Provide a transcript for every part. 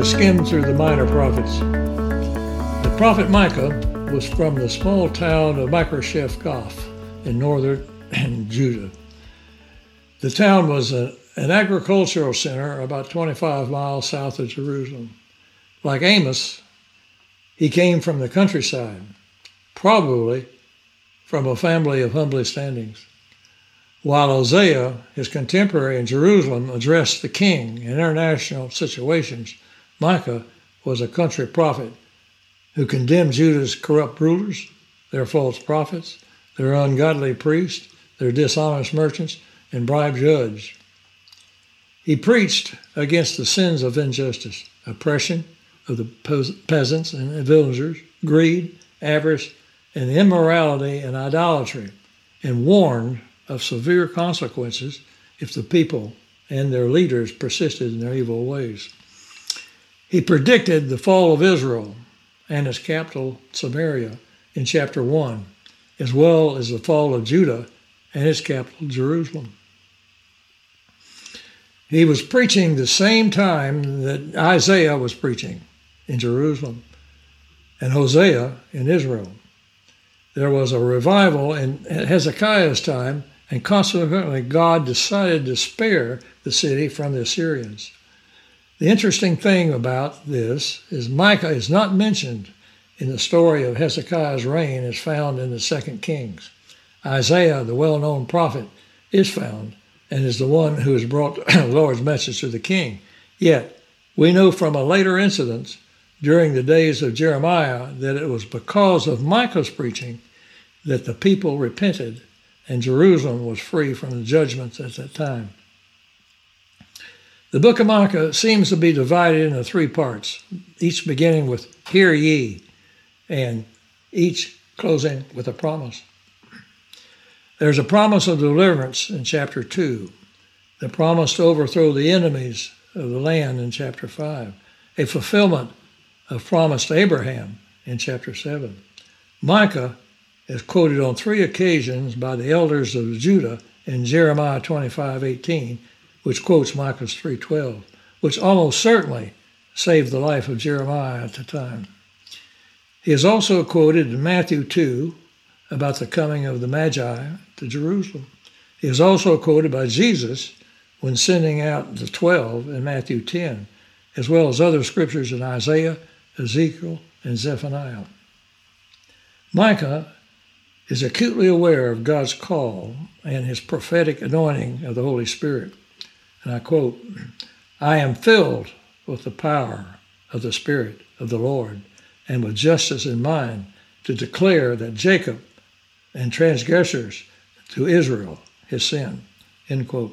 skim through the minor prophets. The prophet Micah was from the small town of Microsheph Goth in northern Judah. The town was an agricultural center about 25 miles south of Jerusalem. Like Amos, he came from the countryside, probably from a family of humble standings. While Hosea, his contemporary in Jerusalem, addressed the king in international situations, Micah was a country prophet who condemned Judah's corrupt rulers, their false prophets, their ungodly priests, their dishonest merchants, and bribed judges. He preached against the sins of injustice, oppression of the peasants and villagers, greed, avarice, and immorality and idolatry, and warned of severe consequences if the people and their leaders persisted in their evil ways. He predicted the fall of Israel and its capital, Samaria, in chapter 1, as well as the fall of Judah and its capital, Jerusalem. He was preaching the same time that Isaiah was preaching in Jerusalem and Hosea in Israel. There was a revival in Hezekiah's time, and consequently God decided to spare the city from the Assyrians. The interesting thing about this is Micah is not mentioned in the story of Hezekiah's reign as found in the 2 Kings. Isaiah, the well-known prophet, is found and is the one who has brought the Lord's message to the king. Yet, we know from a later incident during the days of Jeremiah that it was because of Micah's preaching that the people repented and Jerusalem was free from the judgments at that time. The book of Micah seems to be divided into 3 parts, each beginning with "Hear ye," and each closing with a promise. There's a promise of deliverance in chapter 2, the promise to overthrow the enemies of the land in chapter 5, a fulfillment of promise to Abraham in chapter 7. Micah is quoted on 3 occasions by the elders of Judah in Jeremiah 25:18, which quotes Micah's 3:12, which almost certainly saved the life of Jeremiah at the time. He is also quoted in Matthew 2 about the coming of the Magi to Jerusalem. He is also quoted by Jesus when sending out the 12 in Matthew 10, as well as other scriptures in Isaiah, Ezekiel, and Zephaniah. Micah is acutely aware of God's call and his prophetic anointing of the Holy Spirit. And I quote, "I am filled with the power of the Spirit of the Lord, and with justice in mind, to declare that Jacob and transgressors to Israel his sin." End quote.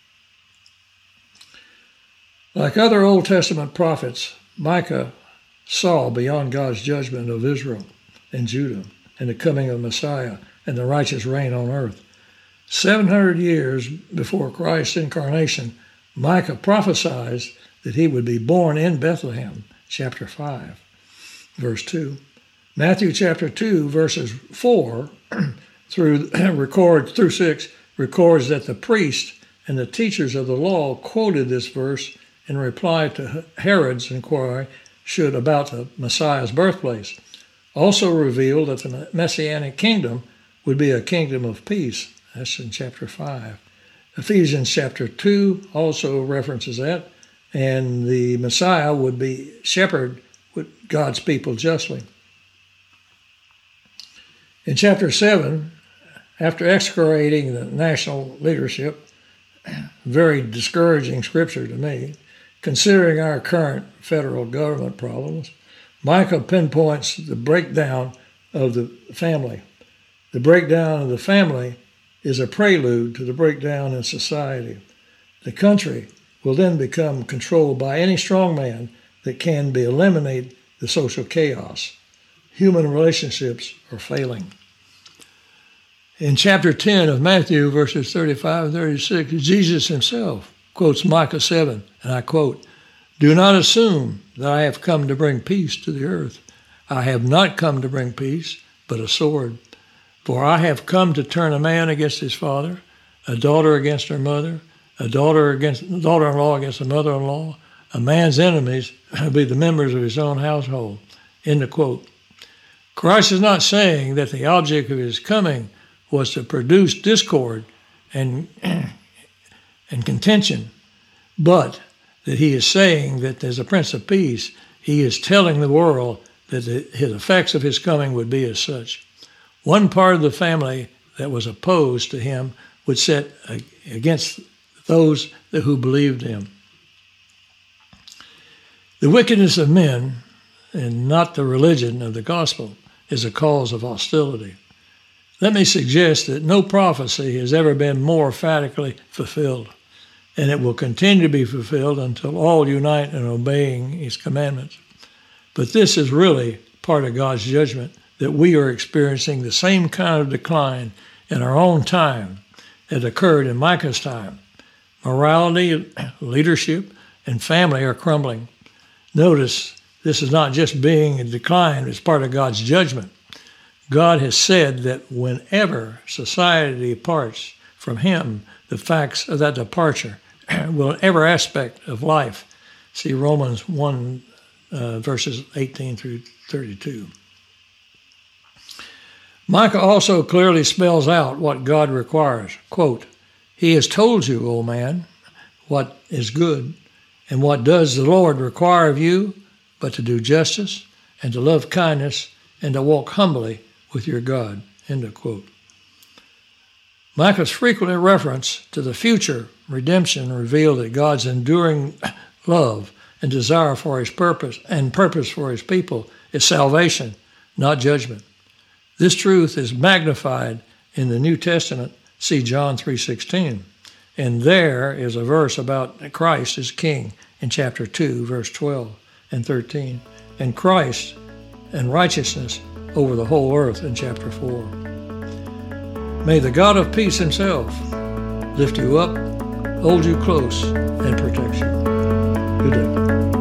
Like other Old Testament prophets, Micah saw beyond God's judgment of Israel and Judah and the coming of Messiah and the righteous reign on earth. 700 years before Christ's incarnation, Micah prophesied that he would be born in Bethlehem, chapter 5, verse 2. Matthew chapter 2, verses 4 through 6 records that the priests and the teachers of the law quoted this verse in reply to Herod's inquiry about the Messiah's birthplace. Also revealed that the Messianic kingdom would be a kingdom of peace. That's in chapter 5. Ephesians chapter 2 also references that, and the Messiah would be shepherd with God's people justly. In chapter 7, after excoriating the national leadership, very discouraging scripture to me, considering our current federal government problems, Micah pinpoints the breakdown of the family. The breakdown of the family is a prelude to the breakdown in society. The country will then become controlled by any strongman that can eliminate the social chaos. Human relationships are failing. In chapter 10 of Matthew, verses 35 and 36, Jesus himself quotes Micah 7, and I quote, "Do not assume that I have come to bring peace to the earth. I have not come to bring peace, but a sword. For I have come to turn a man against his father, a daughter against her mother, a daughter-in-law against a mother-in-law, A man's enemies will be the members of his own household. End of quote. Christ is not saying that the object of his coming was to produce discord and contention, but that he is saying that as a Prince of Peace, he is telling the world that the effects of his coming would be as such. One part of the family that was opposed to him would set against those who believed him. The wickedness of men, and not the religion of the gospel, is a cause of hostility. Let me suggest that no prophecy has ever been more emphatically fulfilled, and it will continue to be fulfilled until all unite in obeying his commandments. But this is really part of God's judgment, that we are experiencing the same kind of decline in our own time that occurred in Micah's time. Morality, leadership, and family are crumbling. Notice, this is not just being in decline, it's part of God's judgment. God has said that whenever society departs from him, the facts of that departure will in every aspect of life. See Romans 1, verses 18 through 32. Micah also clearly spells out what God requires. Quote, "He has told you, O man, what is good, and what does the Lord require of you, but to do justice, and to love kindness, and to walk humbly with your God." End of quote. Micah's frequent reference to the future redemption revealed that God's enduring love and desire for his purpose for his people is salvation, not judgment. This truth is magnified in the New Testament. See John 3:16. And there is a verse about Christ as King in chapter 2, verse 12 and 13, and Christ and righteousness over the whole earth in chapter 4. May the God of peace himself lift you up, hold you close, and protect you. Good day.